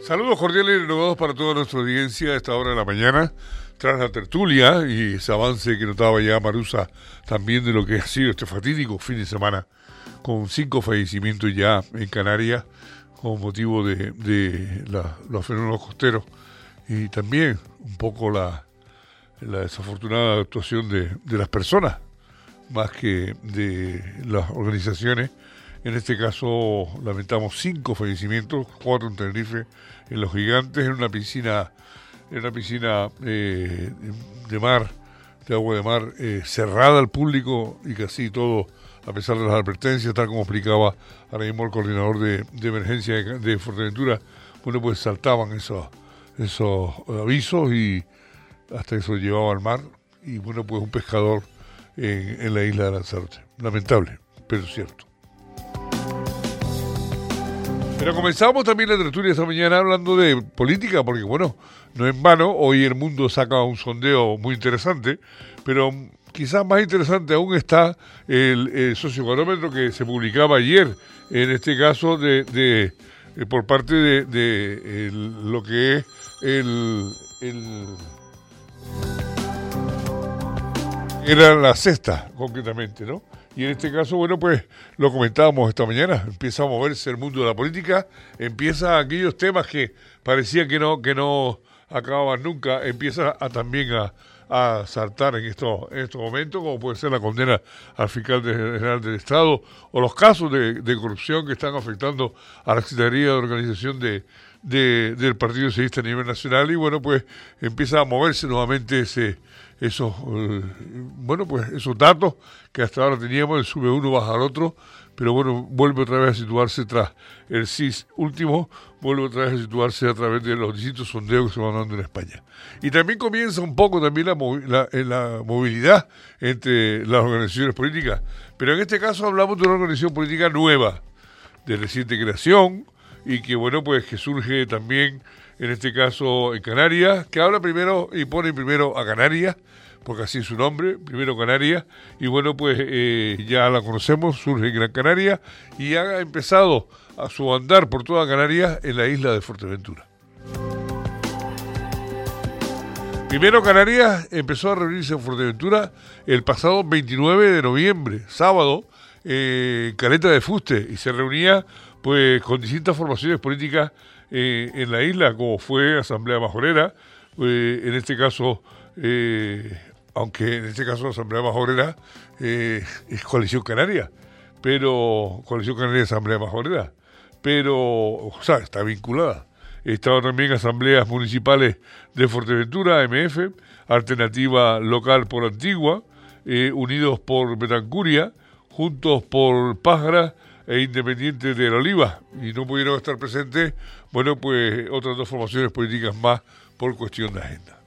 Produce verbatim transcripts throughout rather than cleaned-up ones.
Saludos cordiales y renovados para toda nuestra audiencia a esta hora de la mañana, tras la tertulia y ese avance que notaba ya Marusa también de lo que ha sido este fatídico fin de semana, con cinco fallecimientos ya en Canarias con motivo de, de la, los fenómenos costeros y también un poco la, la desafortunada actuación de, de las personas, más que de las organizaciones. En este caso lamentamos cinco fallecimientos, cuatro en Tenerife, en Los Gigantes, en una piscina, en una piscina eh, de mar, de agua de mar, eh, cerrada al público y casi todo, a pesar de las advertencias, tal como explicaba ahora mismo el coordinador de, de emergencia de, de Fuerteventura, bueno, pues saltaban esos, esos avisos y hasta eso llevaba al mar, y bueno, pues un pescador en, en la isla de Lanzarote. Lamentable, pero cierto. Pero comenzamos también la tertulia esta mañana hablando de política, porque bueno, no en vano, hoy el Mundo saca un sondeo muy interesante, pero quizás más interesante aún está el, el socioeconómetro que se publicaba ayer, en este caso de, de eh, por parte de, de el, lo que es el, el era la sexta, concretamente, ¿no? Y en este caso, bueno, pues lo comentábamos esta mañana, empieza a moverse el mundo de la política, empieza aquellos temas que parecía que no que no acababan nunca, empieza a, también a, a saltar en estos, en estos momentos, como puede ser la condena al fiscal general del Estado o los casos de, de corrupción que están afectando a la Secretaría de Organización de, de, del Partido Socialista a nivel nacional, y bueno, pues empieza a moverse nuevamente ese esos eh, bueno pues esos datos que hasta ahora teníamos, el sube uno baja al otro, pero bueno, vuelve otra vez a situarse tras el C I S último, vuelve otra vez a situarse a través de los distintos sondeos que se van dando en España. Y también comienza un poco también la, la, la movilidad entre las organizaciones políticas, pero en este caso hablamos de una organización política nueva, de reciente creación, y que bueno, pues que surge también en este caso en Canarias, que habla primero y pone primero a Canarias, porque así es su nombre, primero Canarias, y bueno, pues eh, ya la conocemos, surge en Gran Canaria y ha empezado a su andar por toda Canarias en la isla de Fuerteventura. Primero Canarias empezó a reunirse en Fuerteventura el pasado veintinueve de noviembre, sábado, eh, en Caleta de Fuste, y se reunía pues con distintas formaciones políticas eh, en la isla, como fue Asamblea Majorera, eh, en este caso, eh, aunque en este caso la Asamblea Majorera eh, es Coalición Canaria, pero Coalición Canaria Asamblea Majorera, pero, o sea, está vinculada. Estaban también asambleas municipales de Fuerteventura, A M F, Alternativa Local por Antigua, eh, Unidos por Betancuria, Juntos por Pájara e Independientes de la Oliva, y no pudieron estar presentes, bueno, pues otras dos formaciones políticas más por cuestión de agenda.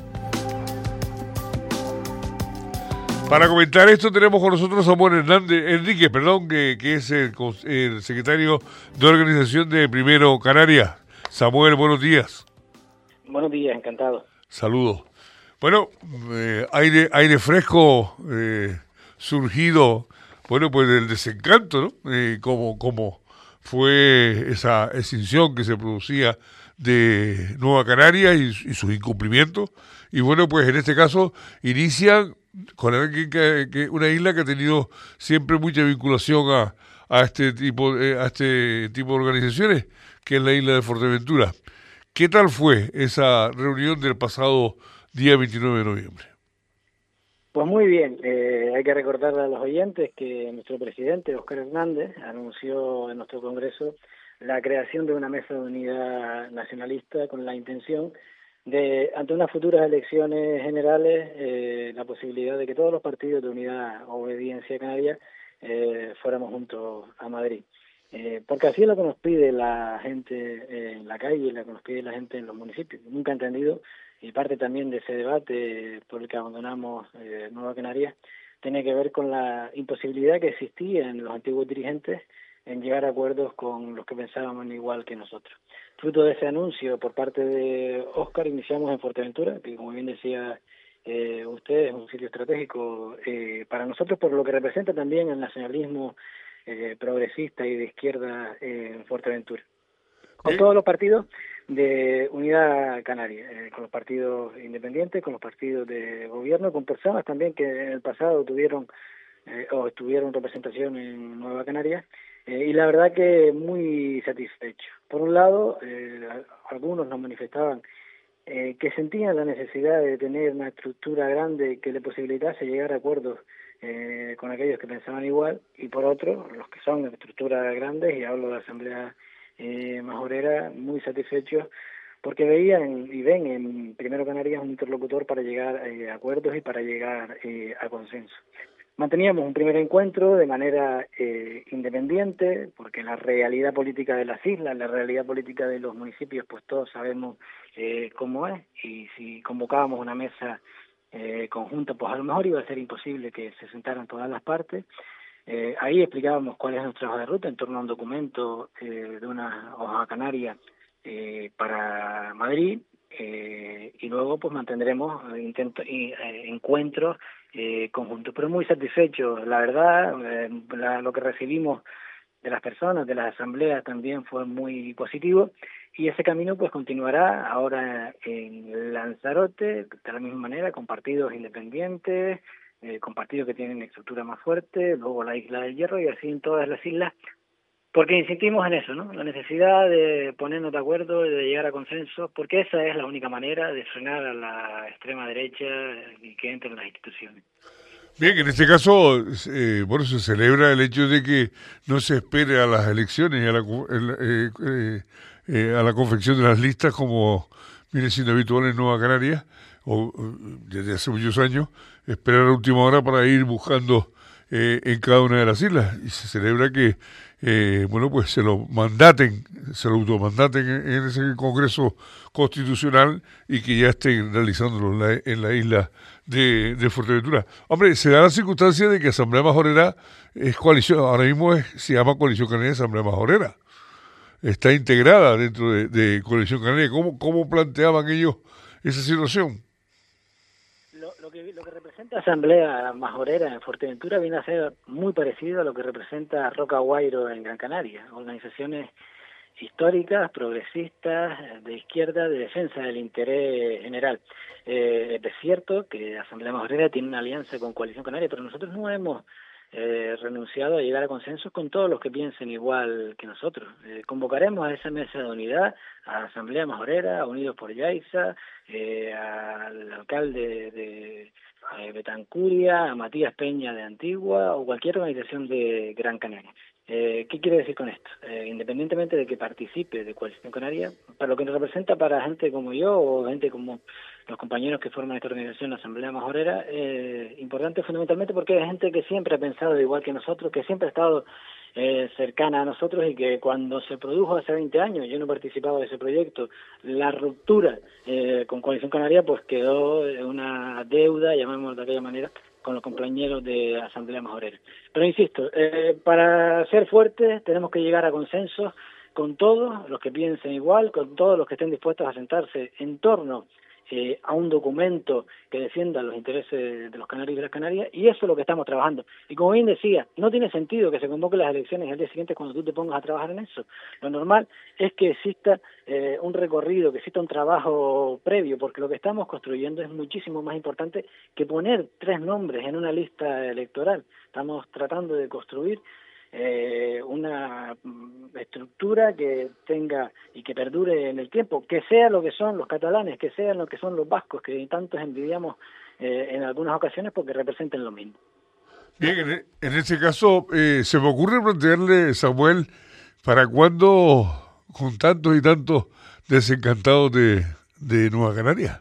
Para comentar esto tenemos con nosotros a Samuel Hernández, Enrique, perdón, que, que es el, el secretario de organización de Primero Canarias. Samuel, buenos días. Buenos días, encantado. Saludos. Bueno, eh, aire, aire fresco eh, surgido, bueno, pues del desencanto, ¿no? Eh, como, como fue esa extinción que se producía de Nueva Canaria y, y sus incumplimientos. Y bueno, pues en este caso inician con alguien que, que una isla que ha tenido siempre mucha vinculación a, a este tipo eh, a este tipo de organizaciones, que es la isla de Fuerteventura. ¿Qué tal fue esa reunión del pasado día veintinueve de noviembre? Pues muy bien, eh, hay que recordarle a los oyentes que nuestro presidente, Óscar Hernández, anunció en nuestro Congreso la creación de una mesa de unidad nacionalista con la intención de, ante unas futuras elecciones generales, eh, la posibilidad de que todos los partidos de unidad o obediencia canaria eh, fuéramos juntos a Madrid. Eh, porque así es lo que nos pide la gente en la calle, lo que nos pide la gente en los municipios. Nunca he entendido, y parte también de ese debate por el que abandonamos eh, Nueva Canarias, tiene que ver con la imposibilidad que existía en los antiguos dirigentes en llegar a acuerdos con los que pensábamos igual que nosotros. Fruto de ese anuncio por parte de Óscar, iniciamos en Fuerteventura, que como bien decía eh, usted, es un sitio estratégico eh, para nosotros por lo que representa también el nacionalismo eh, progresista y de izquierda eh, en Fuerteventura. Con todos los partidos de unidad canaria, eh, con los partidos independientes, con los partidos de gobierno, con personas también que en el pasado tuvieron eh, o tuvieron representación en Nueva Canaria, eh, y la verdad que muy satisfecho. Por un lado, eh, algunos nos manifestaban eh, que sentían la necesidad de tener una estructura grande que le posibilitase llegar a acuerdos eh, con aquellos que pensaban igual, y por otro, los que son de estructuras grandes, y hablo de Asamblea eh, Majorera, muy satisfechos porque veían y ven en Primero Canarias un interlocutor para llegar eh, a acuerdos y para llegar eh, a consenso. Manteníamos un primer encuentro de manera eh, independiente, porque la realidad política de las islas, la realidad política de los municipios, pues todos sabemos eh, cómo es, y si convocábamos una mesa eh, conjunta, pues a lo mejor iba a ser imposible que se sentaran todas las partes. Eh, ahí explicábamos cuál es nuestra hoja de ruta en torno a un documento eh, de una hoja canaria eh, para Madrid, eh, y luego pues mantendremos intento, eh, encuentros eh, conjuntos, pero muy satisfechos, la verdad. Eh, la, lo que recibimos de las personas, de las asambleas también fue muy positivo, y ese camino pues continuará ahora en Lanzarote de la misma manera, con partidos independientes, eh, con partidos que tienen estructura más fuerte, luego la Isla del Hierro y así en todas las islas, porque insistimos en eso, ¿no? La necesidad de ponernos de acuerdo y de llegar a consensos, porque esa es la única manera de frenar a la extrema derecha y que entren las instituciones. Bien, en este caso, eh, bueno, se celebra el hecho de que no se espere a las elecciones y a la, eh, eh, eh, a la confección de las listas como viene siendo habitual en Nueva Canarias, o desde hace muchos años, esperar a última hora para ir buscando eh, en cada una de las islas. Y se celebra que, eh, bueno, pues se lo mandaten, se lo automandaten en, en ese Congreso Constitucional y que ya estén realizándolo en la, en la isla de, de Fuerteventura. Hombre, se da la circunstancia de que Asamblea Majorera es coalición, ahora mismo es, se llama Coalición Canaria Asamblea Majorera. Está integrada dentro de, de Coalición Canaria. ¿Cómo, cómo planteaban ellos esa situación? Lo, lo, que, lo que representa Asamblea Majorera en Fuerteventura viene a ser muy parecido a lo que representa Roca Guairo en Gran Canaria, organizaciones históricas, progresistas, de izquierda, de defensa del interés general. Eh, es cierto que Asamblea Majorera tiene una alianza con Coalición Canaria, pero nosotros no hemos eh, renunciado a llegar a consensos con todos los que piensen igual que nosotros. Eh, convocaremos a esa mesa de unidad, a Asamblea Majorera, a Unidos por Yaiza, eh, al alcalde de eh, Betancuria, a Matías Peña de Antigua o cualquier organización de Gran Canaria. Eh, ¿Qué quiere decir con esto? Eh, independientemente de que participe de Coalición Canaria, para lo que nos representa para gente como yo o gente como los compañeros que forman esta organización, la Asamblea Majorera, eh, importante fundamentalmente porque es gente que siempre ha pensado igual que nosotros, que siempre ha estado eh, cercana a nosotros, y que cuando se produjo hace veinte años, yo no participaba de ese proyecto, la ruptura eh, con Coalición Canaria, pues quedó una deuda, llamémoslo de aquella manera, con los compañeros de Asamblea Majorera. Pero insisto, eh, para ser fuertes tenemos que llegar a consensos con todos los que piensen igual, con todos los que estén dispuestos a sentarse en torno eh, a un documento que defienda los intereses de los canarios y de las Canarias, y eso es lo que estamos trabajando. Y como bien decía, no tiene sentido que se convoquen las elecciones al día siguiente cuando tú te pongas a trabajar en eso. Lo normal es que exista eh, un recorrido, que exista un trabajo previo, porque lo que estamos construyendo es muchísimo más importante que poner tres nombres en una lista electoral. Estamos tratando de construir eh, una estructura que tenga y que perdure en el tiempo, que sea lo que son los catalanes, que sean lo que son los vascos, que tantos envidiamos eh, en algunas ocasiones porque representen lo mismo. Bien, en, en este caso, eh, se me ocurre plantearle, Samuel, ¿para cuándo con tantos y tantos desencantados de, de Nueva Canaria?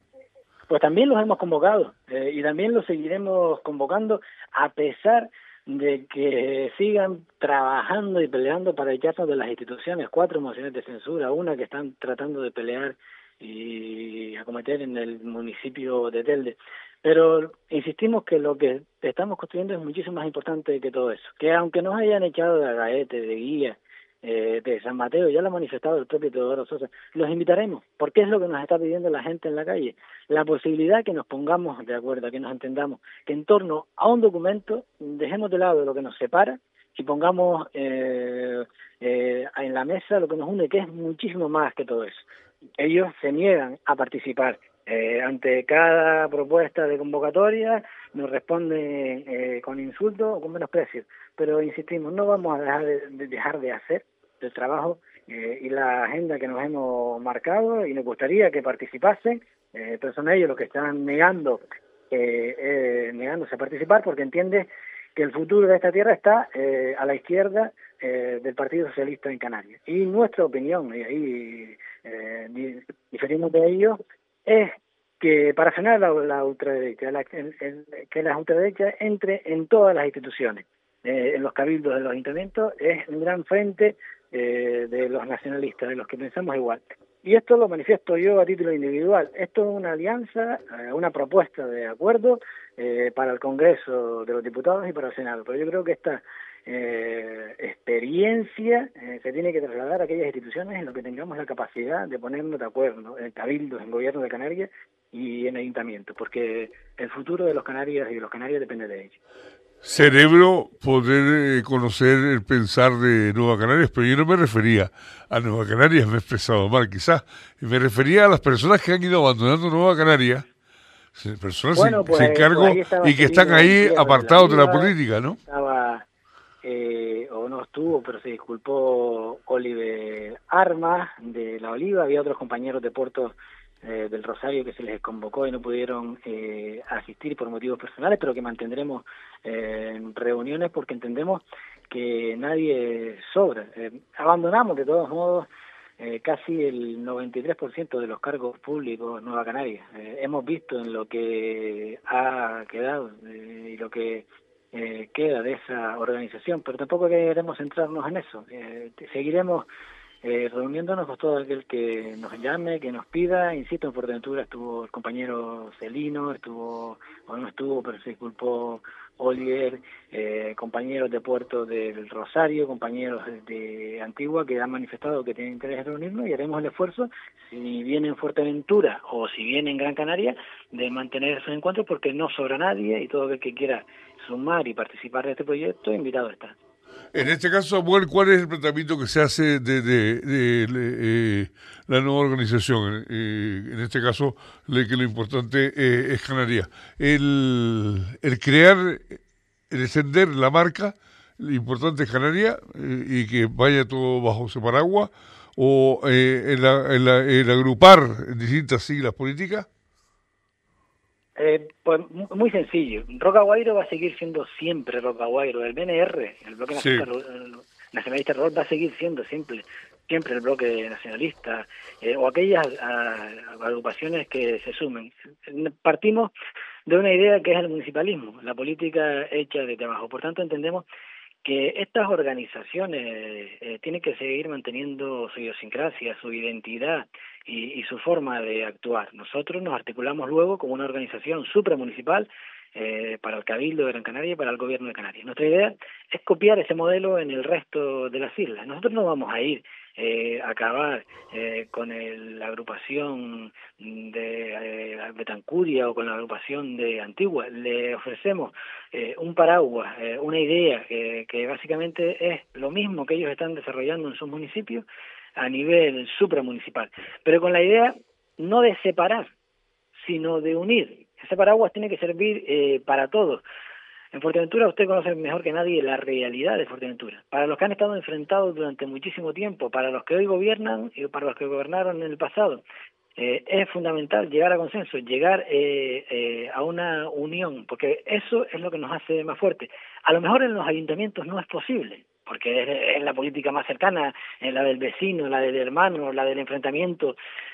Pues también los hemos convocado eh, y también los seguiremos convocando, a pesar de que sigan trabajando y peleando para echarnos de las instituciones. Cuatro mociones de censura, una que están tratando de pelear y acometer en el municipio de Telde. Pero insistimos que lo que estamos construyendo es muchísimo más importante que todo eso, que aunque nos hayan echado de Agaete, de Guía, eh, de San Mateo, ya lo ha manifestado el propio Teodoro Sosa, los invitaremos, porque es lo que nos está pidiendo la gente en la calle, la posibilidad que nos pongamos de acuerdo, que nos entendamos, que en torno a un documento dejemos de lado lo que nos separa y pongamos eh, eh, en la mesa lo que nos une, que es muchísimo más que todo eso. Ellos se niegan a participar. Eh, ante cada propuesta de convocatoria nos responden eh, con insultos o con menosprecio. Pero insistimos, no vamos a dejar de, de dejar de hacer el trabajo eh, y la agenda que nos hemos marcado, y nos gustaría que participasen, eh, pero son ellos los que están negando, eh, eh, negándose a participar, porque entiende que el futuro de esta tierra está eh, a la izquierda eh, del Partido Socialista en Canarias. Y nuestra opinión, y ahí eh, diferimos de ellos, es que para frenar la, la ultraderecha, la, el, el, que la ultraderecha entre en todas las instituciones, eh, en los cabildos de los ayuntamientos, es un gran frente eh, de los nacionalistas, de los que pensamos igual. Y esto lo manifiesto yo a título individual. Esto es una alianza, eh, una propuesta de acuerdo eh, para el Congreso de los Diputados y para el Senado. Pero yo creo que esta eh, experiencia eh, se tiene que trasladar a aquellas instituciones en las que tengamos la capacidad de ponernos de acuerdo, ¿no? En cabildos, en gobierno de Canarias y en ayuntamientos, porque el futuro de los canarios y de los canarios depende de ellos. Cerebro, poder eh, conocer el pensar de Nueva Canarias, pero yo no me refería a Nueva Canarias, me he expresado mal quizás, me refería a las personas que han ido abandonando Nueva Canarias, personas bueno, sin, pues, sin cargo pues y que están ahí apartados de la política, ¿no? Estaba, eh, o no estuvo, pero se disculpó Oliver Armas de La Oliva, había otros compañeros de Puerto Eh, del Rosario que se les convocó y no pudieron eh, asistir por motivos personales, pero que mantendremos eh, en reuniones porque entendemos que nadie sobra. Eh, abandonamos de todos modos eh, casi el noventa y tres por ciento de los cargos públicos en Nueva Canarias. Eh, hemos visto en lo que ha quedado eh, y lo que eh, queda de esa organización, pero tampoco queremos centrarnos en eso. Eh, seguiremos Eh, reuniéndonos con todo aquel que nos llame, que nos pida. Insisto, en Fuerteventura estuvo el compañero Celino, estuvo, o no estuvo, pero se disculpó Oliver, eh, compañeros de Puerto del Rosario, compañeros de, de Antigua, que han manifestado que tienen interés en reunirnos, y haremos el esfuerzo, si viene en Fuerteventura o si viene en Gran Canaria, de mantener esos encuentros, porque no sobra nadie y todo aquel que quiera sumar y participar de este proyecto, invitado está. En este caso, Samuel, ¿cuál es el planteamiento que se hace de, de, de, de eh, la nueva organización? Eh, en este caso, le, que lo importante eh, es Canarias. El, el crear, el extender la marca, lo importante es Canarias, eh, y que vaya todo bajo ese paraguas, o eh, el, el, el agrupar distintas siglas políticas. Eh, pues muy sencillo. Roca Guairo va a seguir siendo siempre Roca Guairo. El B N R, el Bloque sí. Nacionalista, Nacionalista Rol, va a seguir siendo siempre, siempre el Bloque Nacionalista, eh, o aquellas a, a agrupaciones que se sumen. Partimos de una idea que es el municipalismo, la política hecha de trabajo. Por tanto, entendemos que estas organizaciones eh, tienen que seguir manteniendo su idiosincrasia, su identidad y, y su forma de actuar. Nosotros nos articulamos luego como una organización supramunicipal eh, para el Cabildo de Gran Canaria y para el Gobierno de Canarias. Nuestra idea es copiar ese modelo en el resto de las islas. Nosotros no vamos a ir eh, a acabar eh, con el, la agrupación de eh, Betancuria o con la agrupación de Antigua. Le ofrecemos eh, un paraguas, eh, una idea eh, que básicamente es lo mismo que ellos están desarrollando en sus municipios a nivel supramunicipal, pero con la idea no de separar, sino de unir. Ese paraguas tiene que servir eh, para todos. En Fuerteventura usted conoce mejor que nadie la realidad de Fuerteventura. Para los que han estado enfrentados durante muchísimo tiempo, para los que hoy gobiernan y para los que gobernaron en el pasado, eh, es fundamental llegar a consenso, llegar eh, eh, a una unión, porque eso es lo que nos hace más fuertes. A lo mejor en los ayuntamientos no es posible, porque es, es la política más cercana, es la del vecino, la del hermano, la del enfrentamiento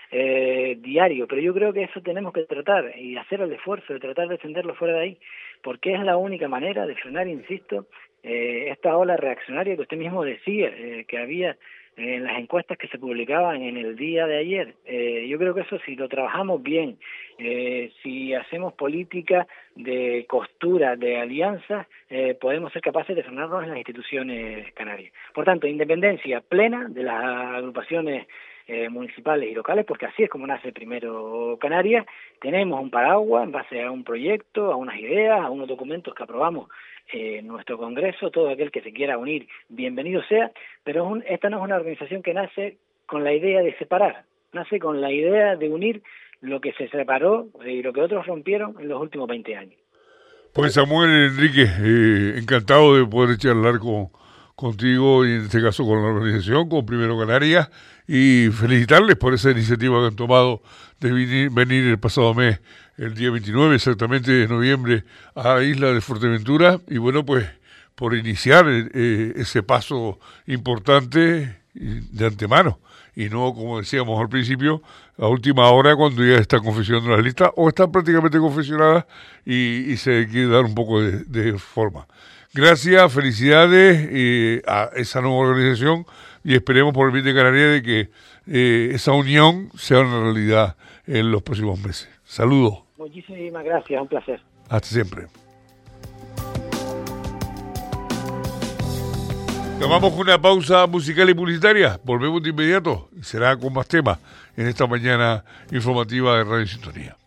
eh, diario, pero yo creo que eso tenemos que tratar y hacer el esfuerzo de tratar de extenderlo fuera de ahí, porque es la única manera de frenar, insisto, eh, esta ola reaccionaria que usted mismo decía, eh, que había en las encuestas que se publicaban en el día de ayer. Eh, yo creo que eso, si lo trabajamos bien, eh, si hacemos política de costura, de alianzas, eh, podemos ser capaces de frenarnos en las instituciones canarias. Por tanto, independencia plena de las agrupaciones eh, municipales y locales, porque así es como nace primero Canarias. Tenemos un paraguas en base a un proyecto, a unas ideas, a unos documentos que aprobamos eh, nuestro Congreso, todo aquel que se quiera unir, bienvenido sea, pero es un, esta no es una organización que nace con la idea de separar, nace con la idea de unir lo que se separó y lo que otros rompieron en los últimos veinte años. Pues Samuel Enrique, eh, encantado de poder charlar con, contigo y en este caso con la organización, con Primero Canarias, y felicitarles por esa iniciativa que han tomado de venir, venir el pasado mes, el día veintinueve exactamente de noviembre, a la isla de Fuerteventura, y bueno, pues por iniciar eh, ese paso importante de antemano, y no, como decíamos al principio, a última hora cuando ya está confeccionando las listas o están prácticamente confeccionadas y, y se quiere dar un poco de, de forma. Gracias, felicidades eh, a esa nueva organización y esperemos por el bien de Canarias de que eh, esa unión sea una realidad en los próximos meses. Saludos. Muchísimas gracias, un placer. Hasta siempre. Tomamos una pausa musical y publicitaria. Volvemos de inmediato y será con más temas en esta mañana informativa de Radio Sintonía.